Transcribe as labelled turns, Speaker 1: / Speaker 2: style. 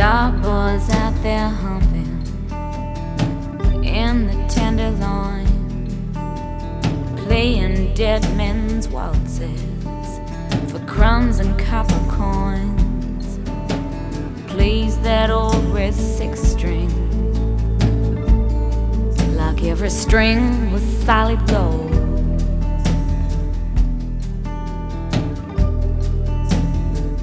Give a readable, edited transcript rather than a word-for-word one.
Speaker 1: Our boys out there humping in the tenderloin, playing dead men's waltzes for crumbs and copper coins. Plays that old red six string like every string was solid gold.